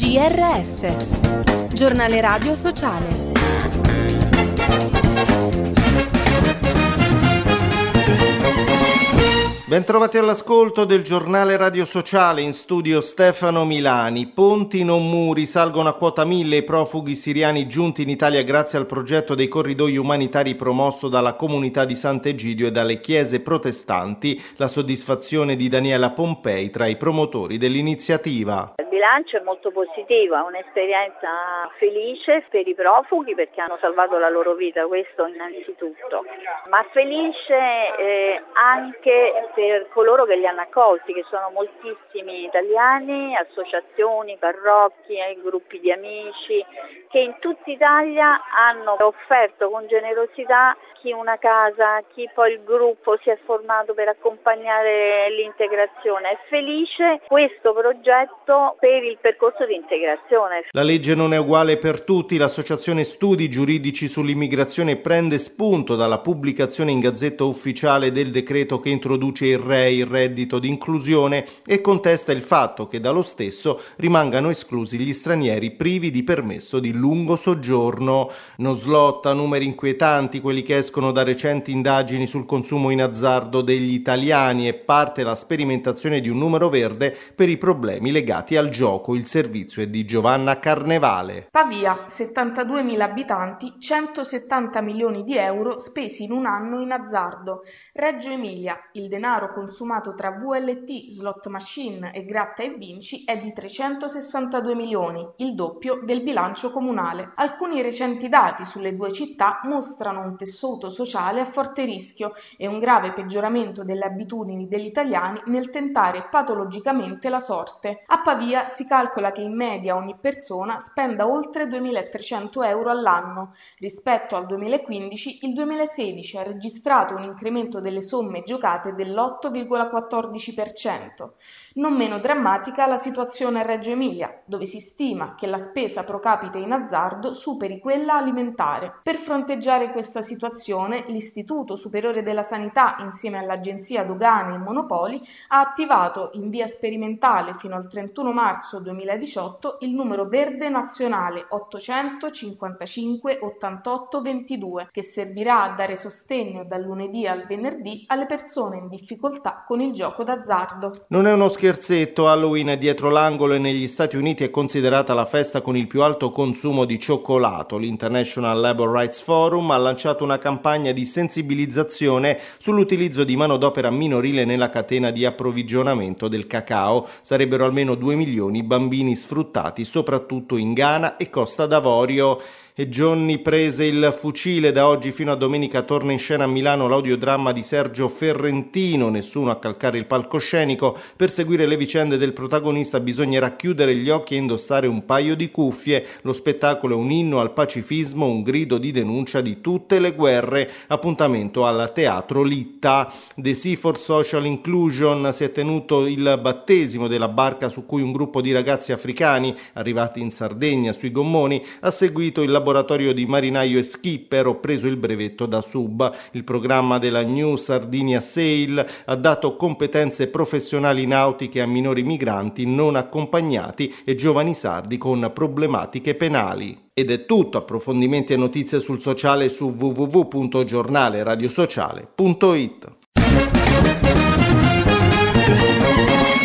GRS, Giornale Radio Sociale. Bentrovati all'ascolto del Giornale Radio Sociale, in studio Stefano Milani. Ponti non muri, salgono a quota 1000 i profughi siriani giunti in Italia grazie al progetto dei corridoi umanitari promosso dalla comunità di Sant'Egidio e dalle chiese protestanti. La soddisfazione di Daniela Pompei tra i promotori dell'iniziativa. Il bilancio è molto positivo, è un'esperienza felice per i profughi perché hanno salvato la loro vita, questo innanzitutto, ma felice anche per coloro che li hanno accolti, che sono moltissimi italiani, associazioni, parrocchie, gruppi di amici, che in tutta Italia hanno offerto con generosità chi una casa, chi poi il gruppo si è formato per accompagnare l'integrazione. È felice questo progetto per il percorso di integrazione. La legge non è uguale per tutti. L'associazione Studi Giuridici sull'Immigrazione prende spunto dalla pubblicazione in Gazzetta Ufficiale del decreto che introduce il REI, il reddito di inclusione, e contesta il fatto che dallo stesso rimangano esclusi gli stranieri privi di permesso di lungo soggiorno. Non slotta, numeri inquietanti quelli che escono da recenti indagini sul consumo in azzardo degli italiani, e parte la sperimentazione di un numero verde per i problemi legati al gioco. Il servizio è di Giovanna Carnevale. Pavia, 72.000 abitanti, 170 milioni di euro spesi in un anno in azzardo. Reggio Emilia, il denaro consumato tra VLT, slot machine e gratta e vinci è di 362 milioni, il doppio del bilancio comunale. Alcuni recenti dati sulle due città mostrano un tessuto sociale a forte rischio e un grave peggioramento delle abitudini degli italiani nel tentare patologicamente la sorte. A Pavia si calcola che in media ogni persona spenda oltre 2.300 euro all'anno. Rispetto al 2015, il 2016 ha registrato un incremento delle somme giocate dell'8,14%. Non meno drammatica la situazione a Reggio Emilia, dove si stima che la spesa pro capite in azzardo superi quella alimentare. Per fronteggiare questa situazione, l'Istituto Superiore della Sanità, insieme all'Agenzia Dogane e Monopoli, ha attivato in via sperimentale fino al 31 marzo 2018 il numero verde nazionale 855 88 22, che servirà a dare sostegno dal lunedì al venerdì alle persone in difficoltà con il gioco d'azzardo. Non è uno scherzetto, Halloween è dietro l'angolo e negli Stati Uniti è considerata la festa con il più alto consumo di cioccolato. L'International Labor Rights Forum ha lanciato una campagna di sensibilizzazione sull'utilizzo di manodopera minorile nella catena di approvvigionamento del cacao. Sarebbero almeno 2 milioni i bambini sfruttati, soprattutto in Ghana e Costa d'Avorio. E Johnny prese il fucile. Da oggi fino a domenica torna in scena a Milano l'audiodramma di Sergio Ferrentino, Nessuno a calcare il palcoscenico. Per seguire le vicende del protagonista bisognerà chiudere gli occhi e indossare un paio di cuffie. Lo spettacolo è un inno al pacifismo, un grido di denuncia di tutte le guerre. Appuntamento al Teatro Litta. The Sea for Social Inclusion si è tenuto il battesimo della barca su cui un gruppo di ragazzi africani arrivati in Sardegna sui gommoni ha seguito il laboratorio di marinaio e skipper. Ho preso il brevetto da sub. Il programma della New Sardinia Sail ha dato competenze professionali nautiche a minori migranti non accompagnati e giovani sardi con problematiche penali. Ed è tutto. Approfondimenti e notizie sul sociale su www.giornaleradiosociale.it.